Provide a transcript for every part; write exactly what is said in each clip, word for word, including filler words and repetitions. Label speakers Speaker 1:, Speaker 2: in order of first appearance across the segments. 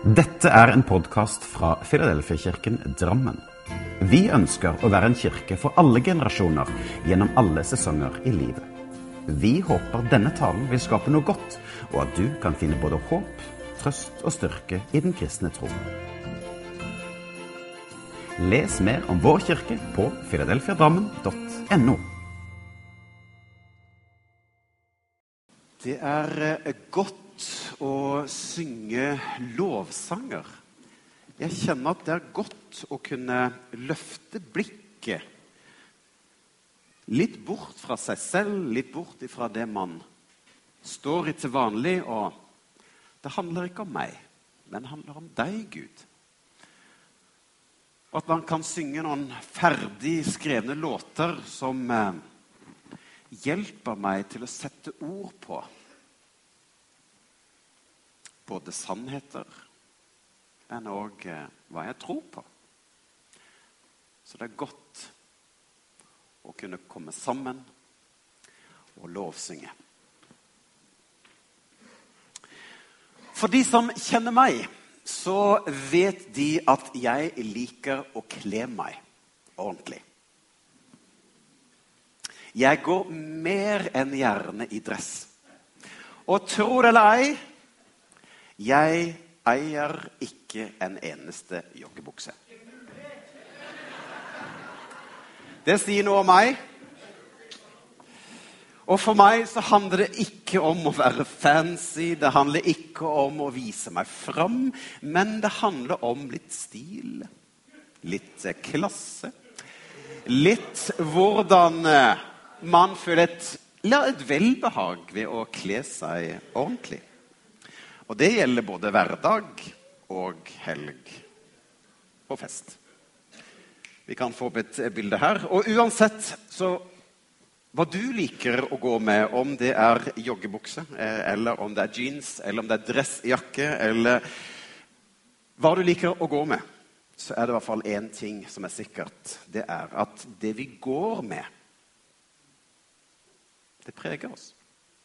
Speaker 1: Dette er en podcast fra Filadelfia-kirken Drammen. Vi ønsker å være en kirke for alle generasjoner gjennom alle sesonger i livet. Vi håper denne talen vil skape noe godt, og at du kan finne både håp, trøst og styrke i den kristne tro. Les mer om vår kirke på filadelfia drammen punktum no.
Speaker 2: Det er godt å synge lovsanger. Jeg kjenner at det er godt å kunne løfte blikket litt bort fra seg selv, litt bort fra det man står i til vanlig, og det handler ikke om meg, men det handler om deg, Gud. Og at man kan synge noen ferdig skrevne låter som eh, hjelper meg til å sette ord på både sannheter, men også eh, hva jeg tror på. Så det er godt å kunne komme sammen og lovsynge. For de som kjenner meg, så vet de at jeg liker å kle meg ordentlig. Jeg går mer enn gjerne i dress. Og tror eller ei, jeg eier ikke en eneste joggebukse. Det sier noe om meg. Og for meg så handler det ikke om å være fancy, det handler ikke om å vise meg fram, men det handler om litt stil, litt klasse, litt hvordan man føler et, et velbehag ved å kle seg ordentlig. Og det gjelder både hverdag og helg og fest. Vi kan få opp et bilde her. Og uansett så hva du liker å gå med, om det er joggebukse, eller om det er jeans, eller om det er dressjakke, eller hva du liker å gå med, så er det i hvert fall en ting som er sikkert. Det er at det vi går med, det preger oss.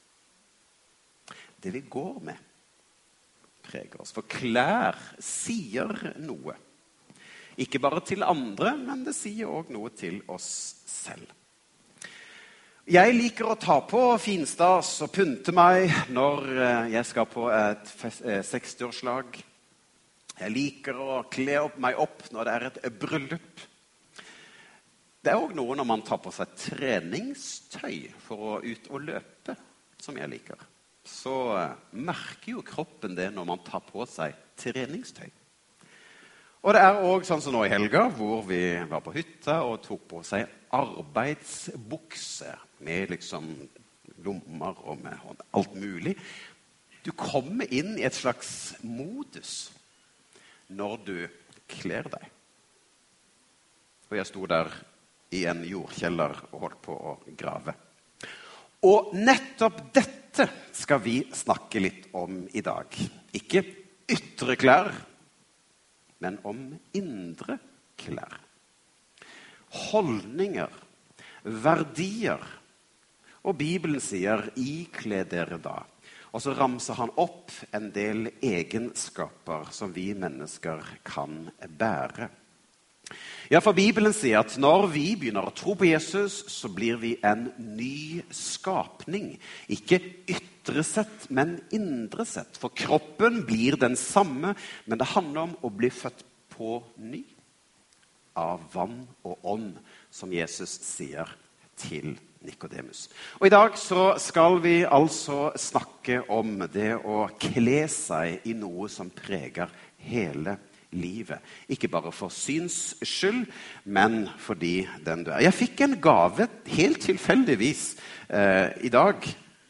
Speaker 2: Det vi går med, preger oss. For klær sier noe. Ikke bare til andre, men det sier også noe til oss selv. Jeg liker å ta på finstas og pynte meg når jeg skal på et sekstiårslag. Jeg liker å kle opp meg opp når det er et bryllup. Det er også noe når man tar på seg treningstøy for å ut og løpe, som jeg liker. Så merker jo kroppen det når man tar på seg treningstøy. Og det er også sånn som nå i helga, hvor vi var på hytta og tok på seg arbeidsbukse med liksom lommer og med alt mulig. Du kommer inn i et slags modus når du kler deg. Og jeg sto der i en jordkjeller og holdt på å grave. Og nettopp dette skal vi snakke litt om i dag. Ikke ytre klær, men om indre klær. Holdninger, verdier. Og Bibelen sier, ikle dere da. Og så ramser han opp en del egenskaper som vi mennesker kan bære. Ja, for Bibelen sier at når vi begynner å tro på Jesus, så blir vi en ny skapning. Ikke ytre sett, men indre sett. For kroppen blir den samme, men det handler om å bli født på ny. Av vann og ånd, som Jesus sier til Nikodemus. Og i dag så skal vi altså snakke om det å kle seg i noe som preger hele livet. Ikke bare for syns skyld, men fordi den du er. Jeg fikk en gave helt tilfeldigvis eh, i dag.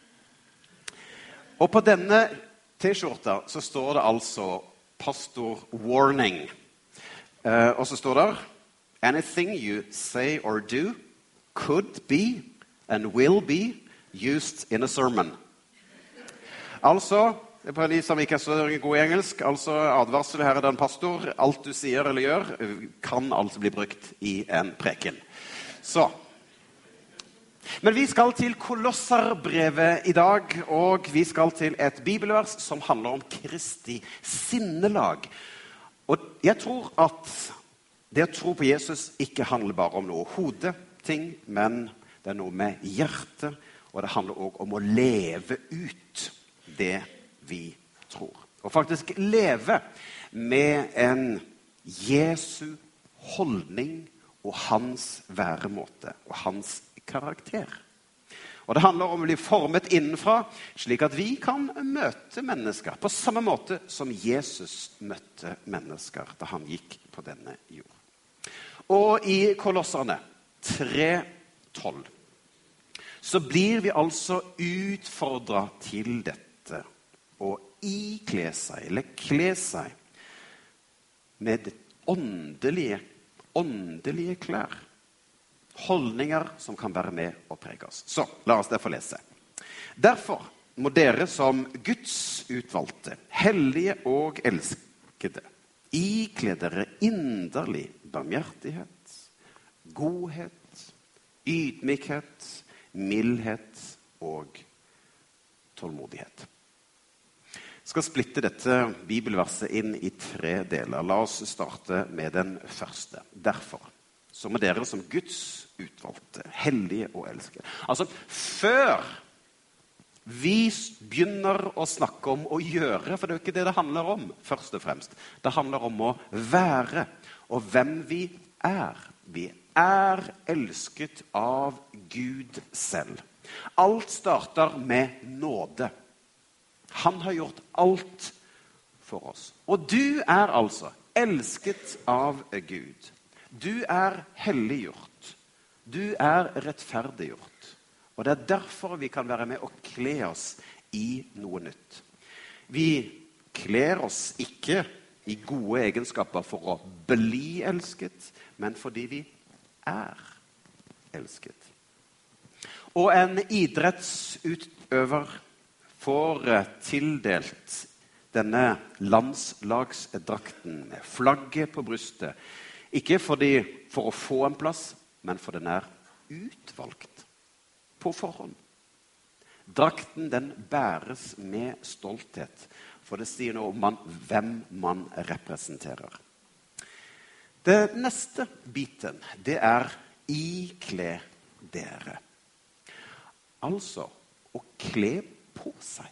Speaker 2: Og på denne t-skjorta så står det altså Pastor Warning. Eh, og så står det Anything you say or do could be and will be used in a sermon. Altså, for de som ikke er så god i engelsk, altså advarsel her er den pastor. Alt du sier eller gjør kan altså bli brukt i en preken. Så, Men vi skal til Kolosserbrevet i dag, og vi skal til et bibelvers som handler om Kristi sinnelag. Og jeg tror at det å tro på Jesus ikke handler bare om noe hodeting, men det er noe med hjertet, og det handler også om å leve ut det vi tror. Og faktisk leve med en Jesu holdning og hans væremåte og hans karakter. Og det handler om å bli formet innenfra, slik at vi kan møte mennesker på samme måte som Jesus møtte mennesker da han gikk på denne jord. Og i Kolosserne tre tolv så blir vi altså utfordret til dette å ikle seg, eller kle seg med åndelige, åndelige klær. Holdninger som kan være med og prege oss. Så, la oss derfor lese. Derfor må dere som Guds utvalgte, hellige og elskede, ikle dere inderlig barmhjertighet, godhet, ydmykhet, mildhet og tålmodighet. Jeg skal splitte dette bibelverset inn i tre deler. La oss starte med den første. Derfor så må dere som Guds utvalgte, hellige og elskede. Altså, før vi begynner å snakke om å gjøre, for det er jo ikke det det handler om, først og fremst. Det handler om å være, og hvem vi er. Vi er elsket av Gud selv. Alt starter med nåde. Han har gjort alt for oss. Og du er altså elsket av Gud. Du er helliggjort. Du er rettferdiggjort. Og det er derfor vi kan være med og kle oss i noe nytt. Vi kler oss ikke i gode egenskaper for å bli elsket, men fordi vi er elsket. Og en idrettsutøver får tildelt denne landslagsdrakten med flagget på brystet, ikke fordi for å få en plass, men for den er utvalgt på forhånd. Drakten den bæres med stolthet, for det sier noe om man, hvem man representerer. Det neste biten, det er ikle dere. Altså, å kle på seg.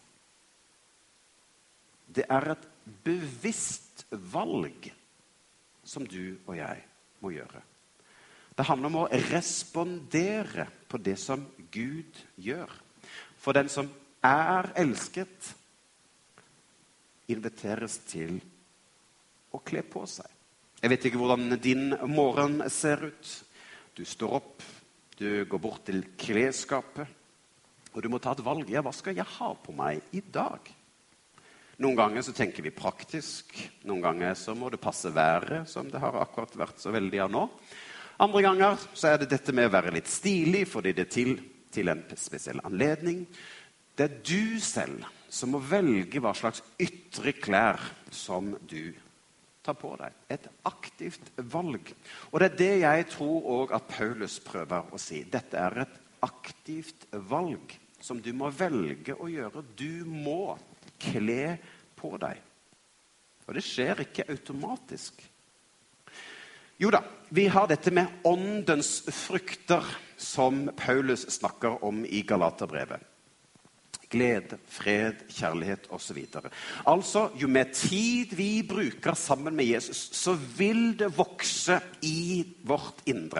Speaker 2: Det er et bevisst valg som du og jeg må gjøre. Det handler om å respondere på det som Gud gjør. For den som er elsket, inviteres til å kle på seg. Jeg vet ikke hvordan din morgen ser ut. Du står opp, du går bort til klesskapet, og du må ta et valg. Ja, hva skal jeg ha på meg i dag? Noen ganger så tenker vi praktisk. Noen ganger så må det passe været, som det har akkurat vært så veldig av nå. Andre ganger så er det dette med å være litt stilig, fordi det er til, til en spesiell anledning. Det er du selv som må velge hva slags ytre klær som du tar på deg. Et aktivt valg. Og det er det jeg tror også at Paulus prøver å si. Dette er et aktivt valg som du må velge å gjøre. Du må kle på deg. Og det skjer ikke automatisk. Jo da, vi har dette med åndens frukter som Paulus snakker om i Galaterbrevet. Glede, fred, kjærlighet og så videre. Altså, jo mer tid vi bruker sammen med Jesus, så vil det vokse i vårt indre.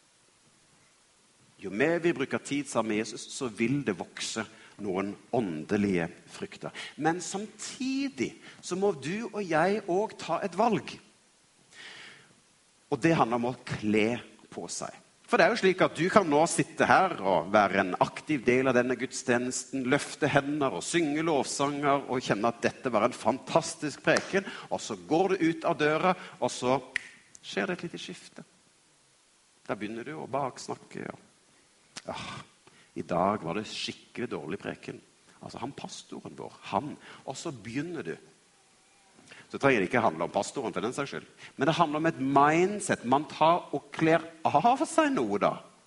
Speaker 2: Jo mer vi bruker tid sammen med Jesus, så vil det vokse noen åndelige frukter. Men samtidig så må du og jeg også ta et valg. Og det handler om å kle på seg. For det er jo slik at du kan nå sitte her og være en aktiv del av denne gudstjenesten, løfte hender og synge lovsanger og kjenne at dette var en fantastisk preken, og så går du ut av døra, og så skjer det et lite skifte. Da begynner du å baksnakke. Ja. Ah, i dag var det skikkelig dårlig preken. Altså han pastoren vår, han. Og så begynner du. Så trenger det ikke handle om pastoren for den saks skyld. Men det handler om et mindset. Man tar og kler av seg noe da.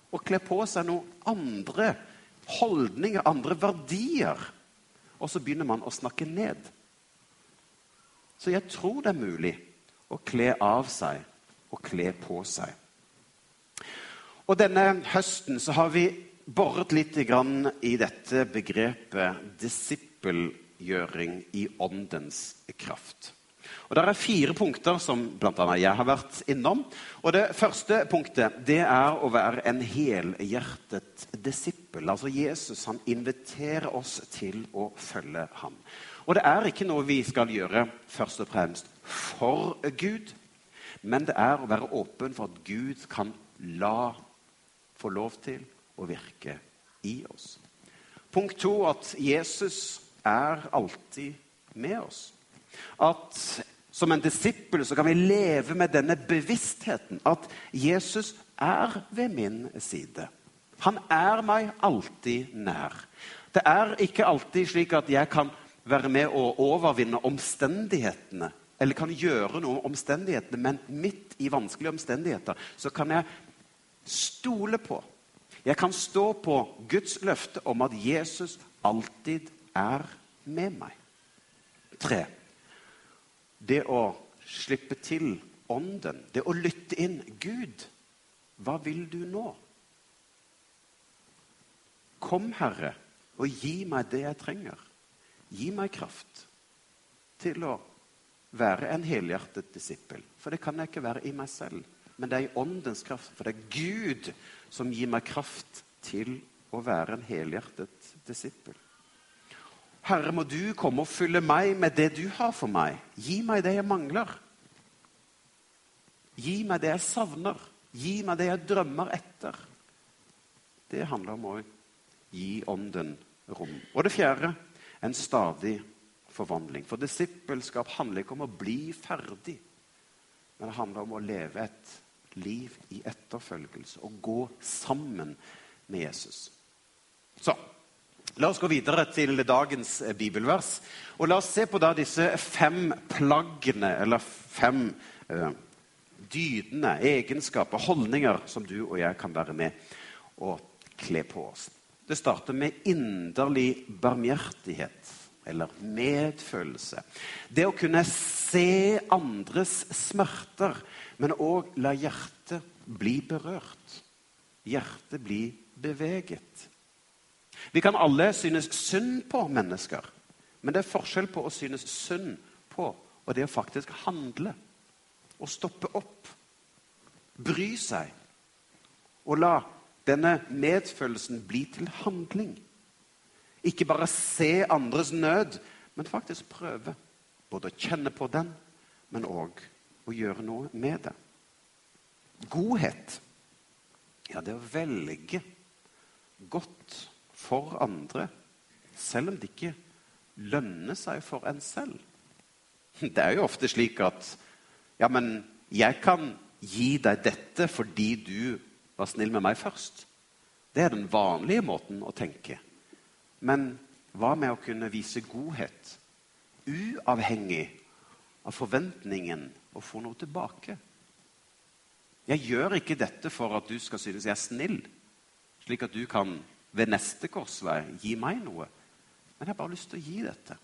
Speaker 2: og kle på seg noen andre holdninger, andre verdier. Og så begynner man å snakke ned. Så jeg tror det er mulig å kle av seg og kle på seg. Og denne høsten så har vi borret litt grann i dette begrepet disippelgjøring i åndens kraft. Og der er fire punkter som blant annet jeg har vært innom. Og det første punktet, det er å være en helhjertet disippel. Altså Jesus, han inviterer oss til å følge ham. Og det er ikke noe vi skal gjøre først og fremst for Gud, men det er å være åpen for at Gud kan la få lov til å virke i oss. Punkt to, at Jesus er alltid med oss. At som en disippel så kan vi leve med denne bevisstheten at Jesus er ved min side. Han er meg alltid nær. Det er ikke alltid slik at jeg kan være med å overvinne omstendighetene, eller kan gjøre noe om omstendighetene, men midt i vanskelige omstendigheter så kan jeg stole på. Jeg kan stå på Guds løfte om at Jesus alltid er med meg. Tre. Det å slippe til ånden, det å lytte inn. Gud, hva vil du nå? Kom, Herre, og gi meg det jeg trenger. Gi meg kraft til å være en helhjertet disippel. For det kan jeg ikke være i meg selv, men det er i åndens kraft. For det er Gud som gir meg kraft til å være en helhjertet disippel. Herre, må du komme og fylle meg med det du har for meg. Gi meg det jeg mangler. Gi meg det jeg savner. Gi meg det jeg drømmer etter. Det handler om å gi ånden rom. Og det fjerde, en stadig forvandling. For disippelskap handler ikke om å bli ferdig, men det handler om å leve et liv i etterfølgelse og gå sammen med Jesus. Så, la oss gå videre til dagens bibelvers, og la oss se på da disse fem plaggene, eller fem eh, dydene, egenskaper, holdninger som du og jeg kan være med og kle på oss. Det starter med inderlig barmhjertighet, eller medfølelse. Det å kunne se andres smerter, men også la hjertet bli berørt. Hjertet bli beveget. Vi kan alle synes synd på mennesker, men det er forskjell på å synes synd på, og det å faktisk handle, og stoppe opp, bry seg, og la denne medfølelsen bli til handling. Ikke bare se andres nød, men faktisk prøve både å kjenne på den, men også å gjøre noe med det. Godhet, ja, det å velge godt for andre, selv om det ikke lønner seg for en selv. Det er jo ofte slik at, ja, men jeg kan gi deg dette fordi du var snill med meg først. Det er den vanlige måten å tenke. Men hva med å kunne vise godhet, uavhengig av forventningen å få noe tilbake? Jeg gjør ikke dette for at du skal synes jeg er snill, slik at du kan ved neste korsvei gi meg noe. Men jeg har bare lyst til å gi dette.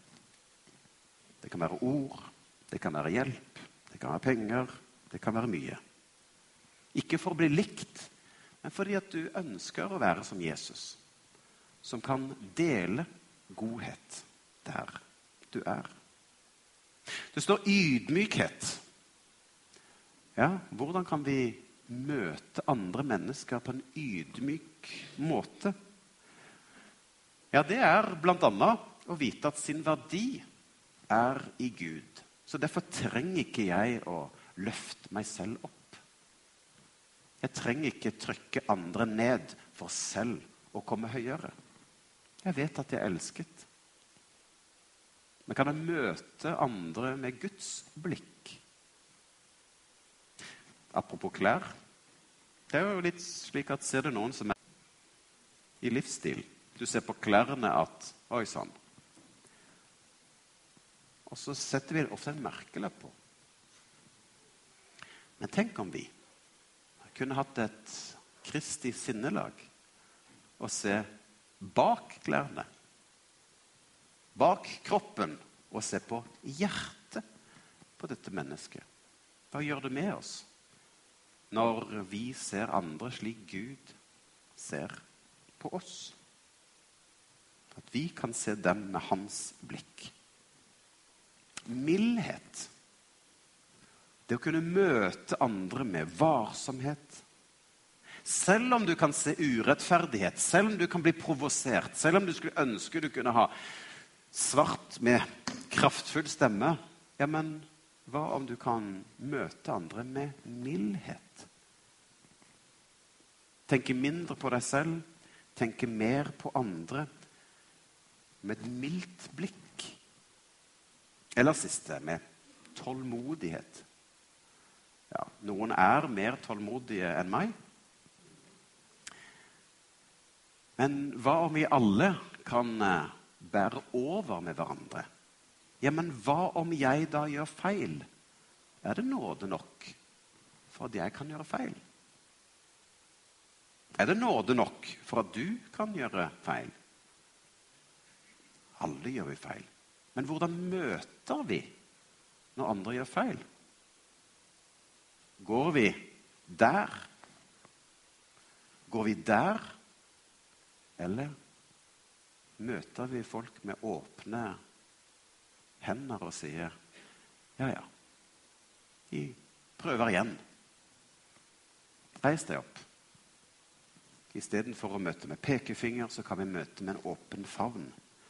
Speaker 2: Det kan være ord, det kan være hjelp, det kan være penger, det kan være mye. Ikke for å bli likt, men fordi at du ønsker å være som Jesus, som kan dele godhet der du er. Det står ydmykhet. Ja, hvordan kan vi møte andre mennesker på en ydmyk måte? Ja, det er blant annet å vite at sin verdi er i Gud. Så derfor trenger ikke jeg å løfte meg selv opp. Jeg trenger ikke trykke andre ned for selv å komme høyere. Jeg vet at jeg er elsket. Men kan jeg møte andre med Guds blikk? Apropos klær. Det er jo litt slik at ser det noen som er i livsstil. Du ser på klærne at, oi sann. Og så setter vi ofte en merkelapp på. Men tenk om vi kunne hatt et Kristi sinnelag og se bak klærne, bak kroppen, og se på hjertet på dette mennesket. Hva gjør det med oss når vi ser andre slik Gud ser på oss? At vi kan se dem med hans blikk. Mildhet. Det å kunne møte andre med varsomhet. Selv om du kan se urettferdighet, selv om du kan bli provosert, selv om du skulle ønske du kunne ha svart med kraftfull stemme, ja, men hva om du kan møte andre med mildhet? Tenke mindre på deg selv, tenke mer på andre med et mildt blikk. Eller siste, med tålmodighet. Ja, noen er mer tålmodige enn meg. Men hva om vi alle kan bære over med hverandre? Ja, men hva om jeg da gjør feil? Er det nåde nok for at jeg kan gjøre feil? Er det nåde nok for at du kan gjøre feil? Alle gjør vi feil. Men hvordan møter vi når andre gjør feil? Går vi der? Går vi der? Eller møter vi folk med åpne hender og sier, ja, ja, vi prøver igjen. Reis deg opp. I stedet for å møte med pekefinger, så kan vi møte med en åpen favn.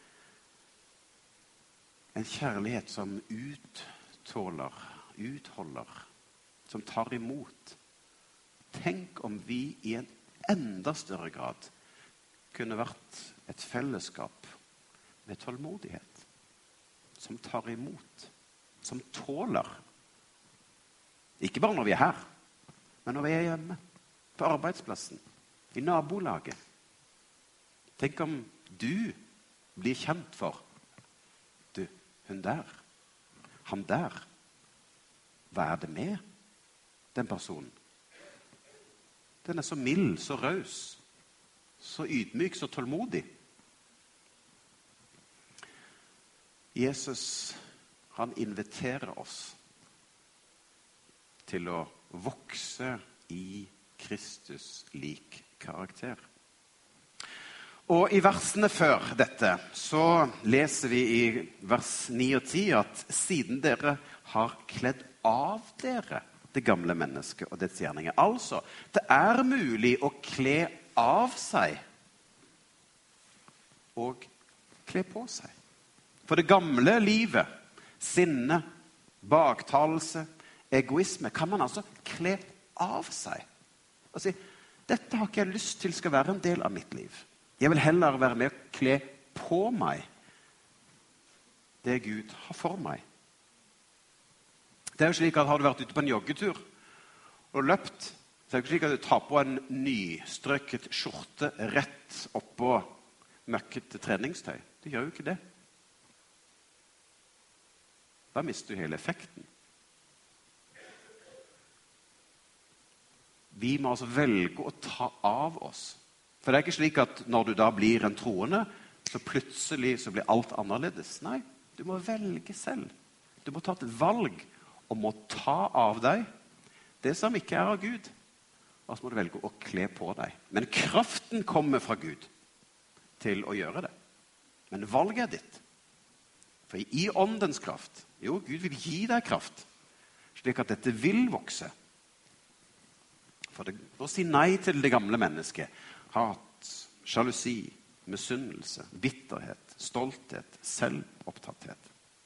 Speaker 2: En kjærlighet som uttåler, utholder, som tar imot. Tenk om vi i en enda større grad kunne vært et fellesskap med tålmodighet, som tar imot, som tåler. Ikke bare når vi er her, men når vi er hjemme, på arbeidsplassen, i nabolaget. Tenk om du blir kjent for, du, hun der, han der. Hva er det med den personen? Den er så mild, så raus, så ydmyk, så tålmodig. Jesus, han inviterer oss til å vokse i Kristus lik karakter. Og i versene før dette så leser vi i vers ni og ti at siden dere har kledd av dere det gamle mennesket og dets gjerninger. Altså, det er mulig å kle av seg og kle på seg. For det gamle livet, sinne, baktalelse, egoisme, kan man altså kle av seg. Og si, dette har ikke jeg lyst til skal være en del av mitt liv. Jeg vil heller være med å kle på meg det Gud har for meg. Det er jo slik at har du vært ute på en joggetur og løpt, så er det ikke slik at du tar på en nystrøket skjorte rett oppå møkket treningstøy. Du gjør jo ikke det. Da mister du hele effekten. Vi må altså velge å ta av oss. For det er ikke slik at når du da blir en troende, så plutselig så blir alt annerledes. Nei, du må velge selv. Du må ta et valg om å ta av deg det som ikke er av Gud. Og så må du velge å kle på deg. Men kraften kommer fra Gud til å gjøre det. Men valget er ditt. For i åndens kraft, jo, Gud vil gi deg kraft, slik at dette vil vokse. For det, å si nei til det gamle mennesket, hat, sjalusi, misunnelse, bitterhet, stolthet, selvopptatthet.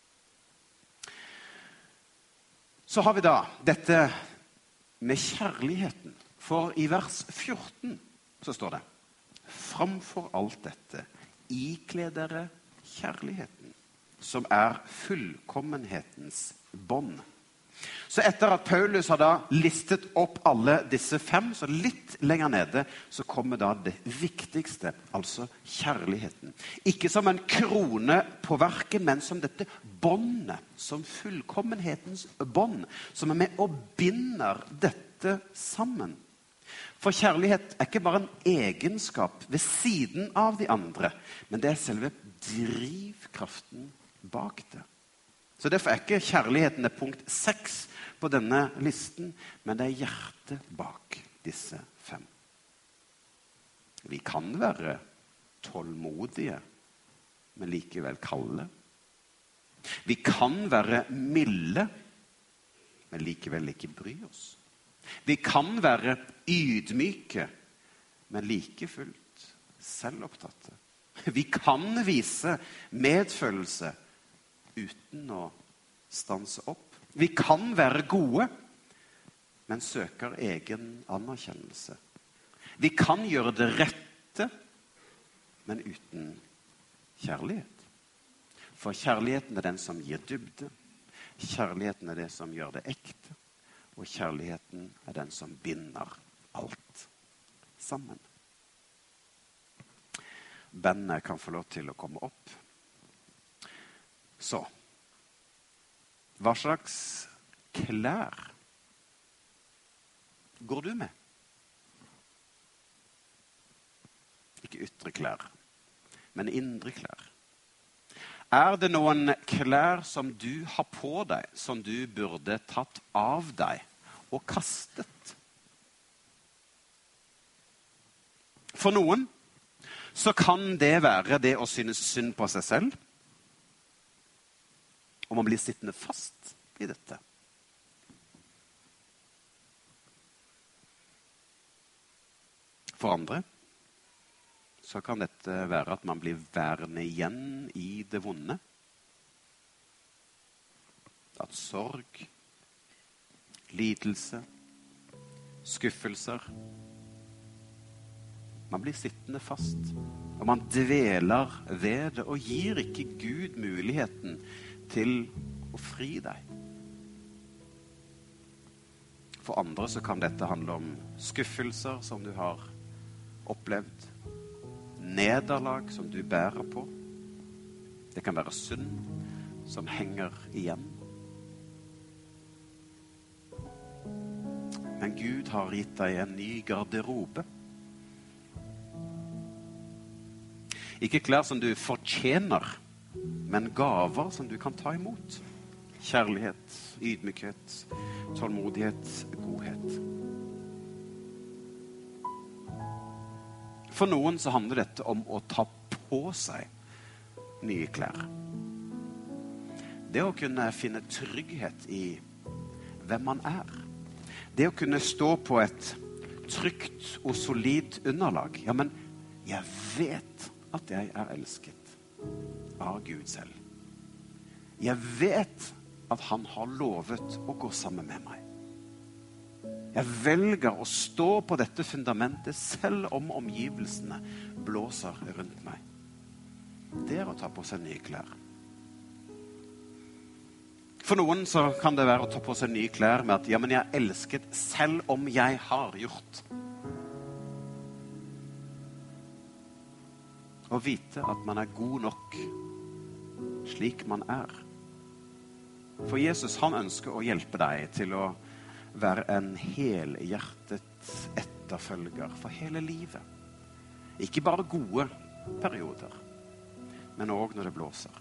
Speaker 2: Så har vi da dette med kjærligheten. For i vers fjorten så står det, framfor alt dette, ikle dere kjærligheten, som er fullkommenhetens bånd. Så etter at Paulus har da listet opp alle disse fem, så litt lenger nede, så kommer da det viktigste, altså kjærligheten. Ikke som en krone på verket, men som dette båndet, som fullkommenhetens bånd, som er med og binder dette sammen. For kjærlighet er ikke bare en egenskap ved siden av de andre, men det er selve drivkraften bak det. Så derfor er ikke kjærligheten det punkt seks på denne listen, men det er hjertet bak disse fem. Vi kan være tålmodige, men likevel kalde. Vi kan være milde, men likevel ikke bry oss. Vi kan være ydmyke, men like fullt selvopptatte. Vi kan vise medfølelse uten å stanse opp. Vi kan være gode, men søker egen anerkjennelse. Vi kan gjøre det rette, men uten kjærlighet. For kjærligheten er den som gir dybde. Kjærligheten er det som gjør det ekte. Og kjærligheten er den som binder alt sammen. Bandet kan få lov til å komme opp. Så, hva slags klær går du med? Ikke ytre klær, men indre klær. Er det noen klær som du har på deg, som du burde tatt av deg og kastet? For noen så kan det være det å synes synd på seg selv, og man blir sittende fast i dette. For andre så kan dette være at man blir værende igjen i det vonde. At sorg, lidelse, skuffelser, man blir sittende fast, og man dveler ved det, og gir ikke Gud muligheten til å fri deg. For andre så kan dette handle om skuffelser som du har opplevd, nederlag som du bærer på. Det kan være synd som henger igjen. Men Gud har gitt deg en ny garderobe. Ikke klær som du fortjener, men gaver som du kan ta imot. Kjærlighet, ydmykhet, tålmodighet, godhet. For noen så handler dette om å ta på seg nye klær. Det å kunne finne trygghet i hvem man er. Det å kunne stå på et trygt og solid underlag. Ja, men jeg vet at jeg er elsket av Gud selv. Jeg vet at han har lovet å gå sammen med meg. Jeg velger å stå på dette fundamentet selv om omgivelsene blåser rundt meg. Det er å ta på seg nye klær. For noen så kan det være å ta på seg nye klær med at ja, men jeg er elsket selv om jeg har gjort. Å vite at man er god nok slik man er. For Jesus, han ønsker å hjelpe deg til å være en helhjertet etterfølger for hele livet. Ikke bare gode perioder, men også når det blåser.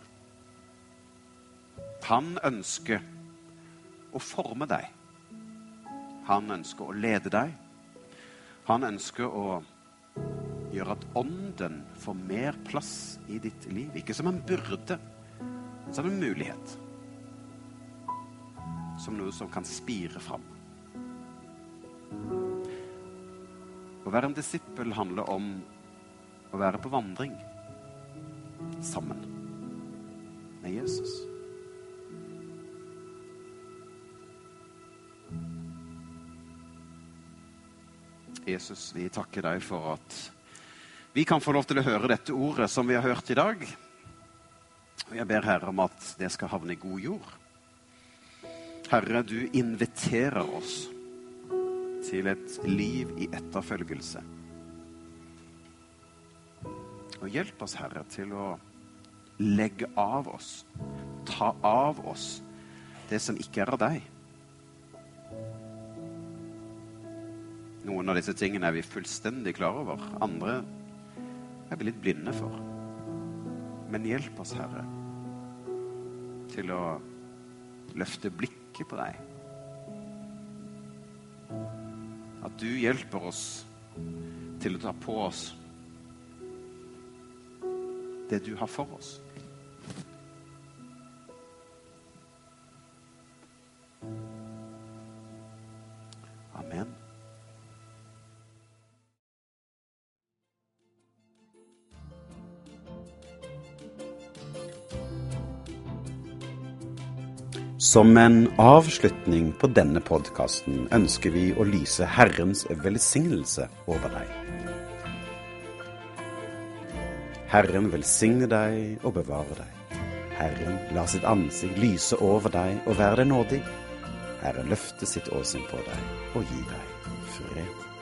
Speaker 2: Han ønsker å forme deg. Han ønsker å lede deg. Han ønsker å gjøre at ånden får mer plass i ditt liv. Ikke som en byrde, men som en mulighet. Som noe som kan spire fram. Å være en disippel handler om å være på vandring sammen med Jesus. Jesus, vi takker deg for at vi kan få lov til å høre dette ordet som vi har hørt i dag. Og jeg ber Herre om at det skal havne i god jord. Herre, du inviterer oss til et liv i etterfølgelse. Og hjelp oss, Herre, til å legge av oss, ta av oss det som ikke er av deg. Noen av disse tingene er vi fullstendig klar over. Andre er vi litt blinde for. Men hjelp oss, Herre, til å løfte blikket på deg. At du hjelper oss til å ta på oss det du har for oss. Amen.
Speaker 1: Som en avslutning på denne podcasten ønsker vi å lyse Herrens velsignelse over deg. Herren velsigne deg og bevare deg. Herren la sitt ansikt lyse over deg og være deg nådig. Herren løfte sitt åsyn på deg og gi deg fred.